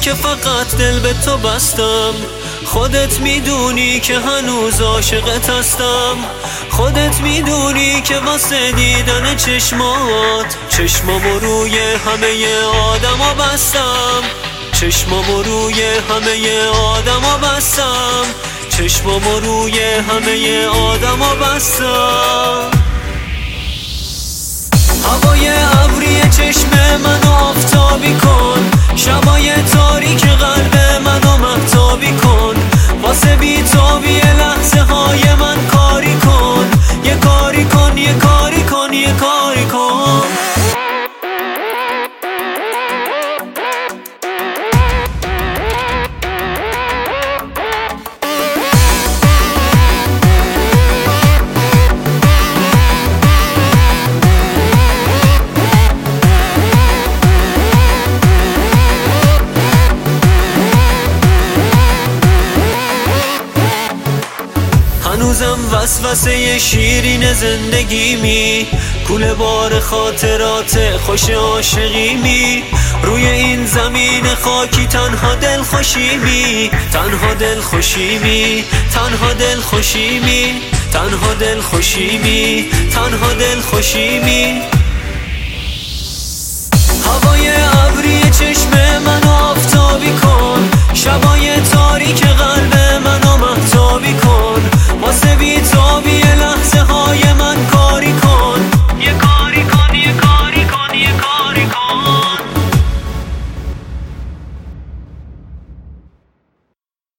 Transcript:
که فقط دل به تو بستم. خودت میدونی که هنوز عاشقت هستم. خودت میدونی که واسه دیدن چشمامو روی همه آدما بستم. چشمامو روی همه آدما بستم. چشمامو روی همه آدما بستم. هوای ابری چشم منو آفتابی کن، شبای تاریک قلب منو مهتابی کن. واسه بی‌تابی لحظه های من کاری کن، یه کاری کن، یه کاری کن، یه کاری کن. هنوزم وسوسه شیرین زندگیمی، کوله بار خاطرات خوش عاشقیمی. روی این زمین خاکی تنها دل خوشیمی، تنها دل خوشیمی، تنها دل خوشیمی، تنها دل خوشیمی، تنها دل خوشیمی. هوای ابری چشم منو آفتابی کن، شبای تاریک قلب منو مهتابی کن. واسه بی‌تابی